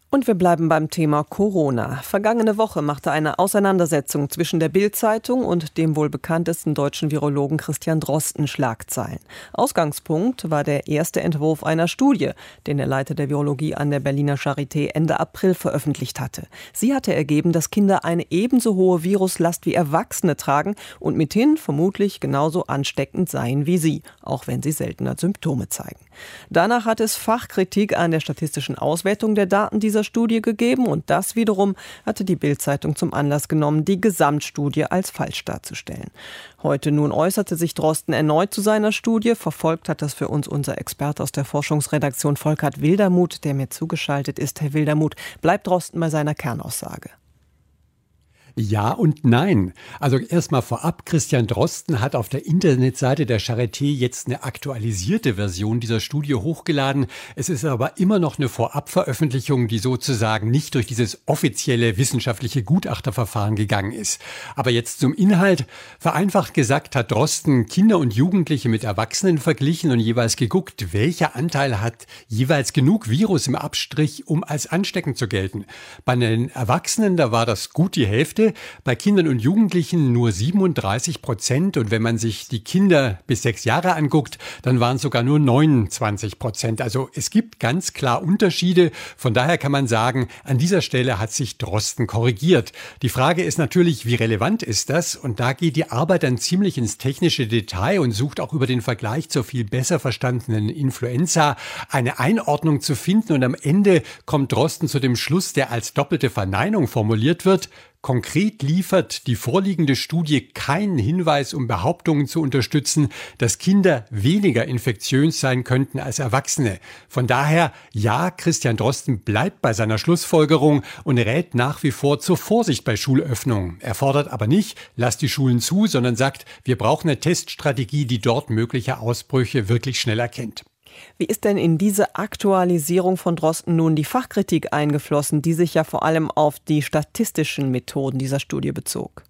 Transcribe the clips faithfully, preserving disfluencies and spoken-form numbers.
Und wir bleiben beim Thema Corona. Vergangene Woche machte eine Auseinandersetzung zwischen der Bild-Zeitung und dem wohl bekanntesten deutschen Virologen Christian Drosten Schlagzeilen. Ausgangspunkt war der erste Entwurf einer Studie, den der Leiter der Virologie an der Berliner Charité Ende April veröffentlicht hatte. Sie hatte ergeben, dass Kinder eine ebenso hohe Viruslast wie Erwachsene tragen und mithin vermutlich genauso ansteckend seien wie sie, auch wenn sie seltener Symptome zeigen. Danach hat es Fachkritik an der statistischen Auswertung der Daten dieser Studie gegeben und das wiederum hatte die Bild-Zeitung zum Anlass genommen, die Gesamtstudie als falsch darzustellen. Heute nun äußerte sich Drosten erneut zu seiner Studie. Verfolgt hat das für uns unser Experte aus der Forschungsredaktion Volkert Wildermuth, der mir zugeschaltet ist. Herr Wildermuth, bleibt Drosten bei seiner Kernaussage? Ja und nein. Also erstmal vorab, Christian Drosten hat auf der Internetseite der Charité jetzt eine aktualisierte Version dieser Studie hochgeladen. Es ist aber immer noch eine Vorabveröffentlichung, die sozusagen nicht durch dieses offizielle wissenschaftliche Gutachterverfahren gegangen ist. Aber jetzt zum Inhalt. Vereinfacht gesagt hat Drosten Kinder und Jugendliche mit Erwachsenen verglichen und jeweils geguckt, welcher Anteil hat jeweils genug Virus im Abstrich, um als ansteckend zu gelten. Bei den Erwachsenen, da war das gut die Hälfte. Bei Kindern und Jugendlichen nur siebenunddreißig Prozent. Und wenn man sich die Kinder bis sechs Jahre anguckt, dann waren es sogar nur neunundzwanzig Prozent. Also es gibt ganz klar Unterschiede. Von daher kann man sagen, an dieser Stelle hat sich Drosten korrigiert. Die Frage ist natürlich, wie relevant ist das? Und da geht die Arbeit dann ziemlich ins technische Detail und sucht auch über den Vergleich zur viel besser verstandenen Influenza eine Einordnung zu finden. Und am Ende kommt Drosten zu dem Schluss, der als doppelte Verneinung formuliert wird. Konkret liefert die vorliegende Studie keinen Hinweis, um Behauptungen zu unterstützen, dass Kinder weniger infektiös sein könnten als Erwachsene. Von daher, ja, Christian Drosten bleibt bei seiner Schlussfolgerung und rät nach wie vor zur Vorsicht bei Schulöffnungen. Er fordert aber nicht, lasst die Schulen zu, sondern sagt, wir brauchen eine Teststrategie, die dort mögliche Ausbrüche wirklich schnell erkennt. Wie ist denn in diese Aktualisierung von Drosten nun die Fachkritik eingeflossen, die sich ja vor allem auf die statistischen Methoden dieser Studie bezog?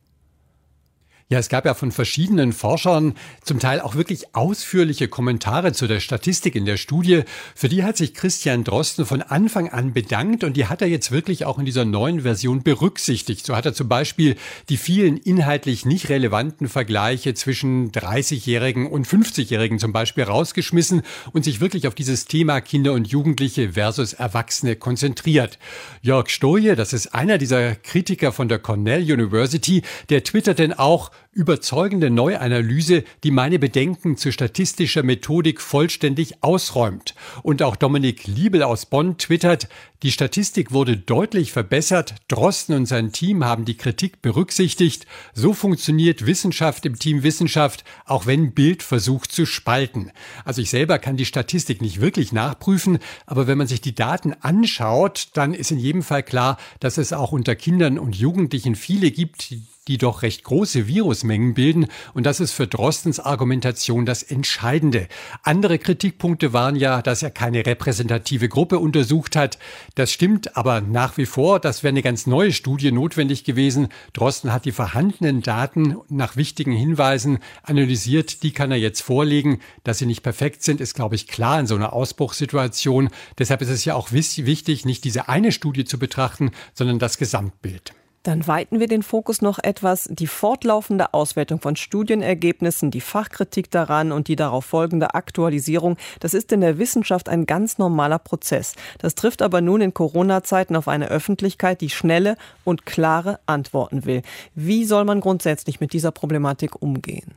Ja, es gab ja von verschiedenen Forschern zum Teil auch wirklich ausführliche Kommentare zu der Statistik in der Studie. Für die hat sich Christian Drosten von Anfang an bedankt und die hat er jetzt wirklich auch in dieser neuen Version berücksichtigt. So hat er zum Beispiel die vielen inhaltlich nicht relevanten Vergleiche zwischen dreißigjährigen und fünfzigjährigen zum Beispiel rausgeschmissen und sich wirklich auf dieses Thema Kinder und Jugendliche versus Erwachsene konzentriert. Jörg Stoje, das ist einer dieser Kritiker von der Cornell University, der twittert denn auch: überzeugende Neuanalyse, die meine Bedenken zu statistischer Methodik vollständig ausräumt. Und auch Dominik Liebel aus Bonn twittert: Die Statistik wurde deutlich verbessert. Drosten und sein Team haben die Kritik berücksichtigt. So funktioniert Wissenschaft im Team Wissenschaft, auch wenn Bild versucht zu spalten. Also ich selber kann die Statistik nicht wirklich nachprüfen, aber wenn man sich die Daten anschaut, dann ist in jedem Fall klar, dass es auch unter Kindern und Jugendlichen viele gibt, die die doch recht große Virusmengen bilden. Und das ist für Drostens Argumentation das Entscheidende. Andere Kritikpunkte waren ja, dass er keine repräsentative Gruppe untersucht hat. Das stimmt aber nach wie vor. Das wäre eine ganz neue Studie notwendig gewesen. Drosten hat die vorhandenen Daten nach wichtigen Hinweisen analysiert. Die kann er jetzt vorlegen. Dass sie nicht perfekt sind, ist, glaube ich, klar in so einer Ausbruchssituation. Deshalb ist es ja auch wichtig, nicht diese eine Studie zu betrachten, sondern das Gesamtbild. Dann weiten wir den Fokus noch etwas. Die fortlaufende Auswertung von Studienergebnissen, die Fachkritik daran und die darauf folgende Aktualisierung, das ist in der Wissenschaft ein ganz normaler Prozess. Das trifft aber nun in Corona-Zeiten auf eine Öffentlichkeit, die schnelle und klare Antworten will. Wie soll man grundsätzlich mit dieser Problematik umgehen?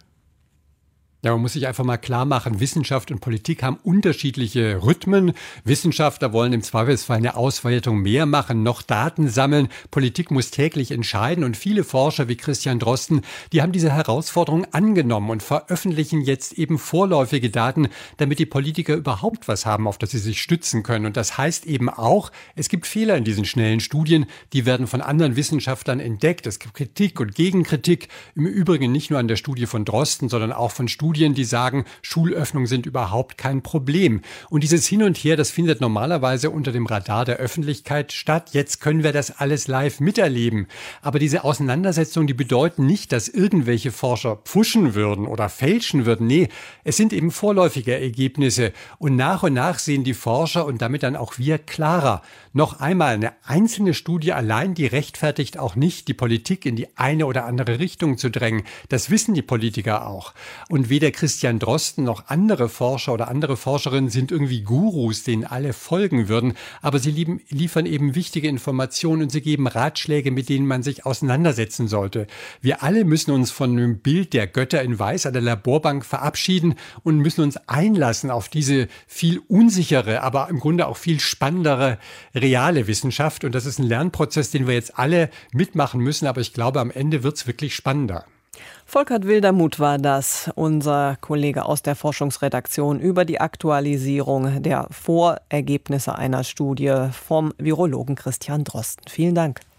Ja, man muss sich einfach mal klar machen, Wissenschaft und Politik haben unterschiedliche Rhythmen. Wissenschaftler wollen im Zweifelsfall eine Auswertung mehr machen, noch Daten sammeln. Politik muss täglich entscheiden und viele Forscher wie Christian Drosten, die haben diese Herausforderung angenommen und veröffentlichen jetzt eben vorläufige Daten, damit die Politiker überhaupt was haben, auf das sie sich stützen können. Und das heißt eben auch, es gibt Fehler in diesen schnellen Studien, die werden von anderen Wissenschaftlern entdeckt. Es gibt Kritik und Gegenkritik, im Übrigen nicht nur an der Studie von Drosten, sondern auch von Studien, Studien, die sagen, Schulöffnungen sind überhaupt kein Problem. Und dieses Hin und Her, das findet normalerweise unter dem Radar der Öffentlichkeit statt. Jetzt können wir das alles live miterleben. Aber diese Auseinandersetzungen, die bedeuten nicht, dass irgendwelche Forscher pfuschen würden oder fälschen würden. Nee, es sind eben vorläufige Ergebnisse. Und nach und nach sehen die Forscher und damit dann auch wir klarer. Noch einmal, eine einzelne Studie allein, die rechtfertigt auch nicht, die Politik in die eine oder andere Richtung zu drängen. Das wissen die Politiker auch. Und weder Christian Drosten noch andere Forscher oder andere Forscherinnen sind irgendwie Gurus, denen alle folgen würden. Aber sie lieben, liefern eben wichtige Informationen und sie geben Ratschläge, mit denen man sich auseinandersetzen sollte. Wir alle müssen uns von dem Bild der Götter in Weiß an der Laborbank verabschieden und müssen uns einlassen auf diese viel unsichere, aber im Grunde auch viel spannendere reale Wissenschaft. Und das ist ein Lernprozess, den wir jetzt alle mitmachen müssen. Aber ich glaube, am Ende wird es wirklich spannender. Volkert Wildermuth war das, unser Kollege aus der Forschungsredaktion, über die Aktualisierung der Vorergebnisse einer Studie vom Virologen Christian Drosten. Vielen Dank.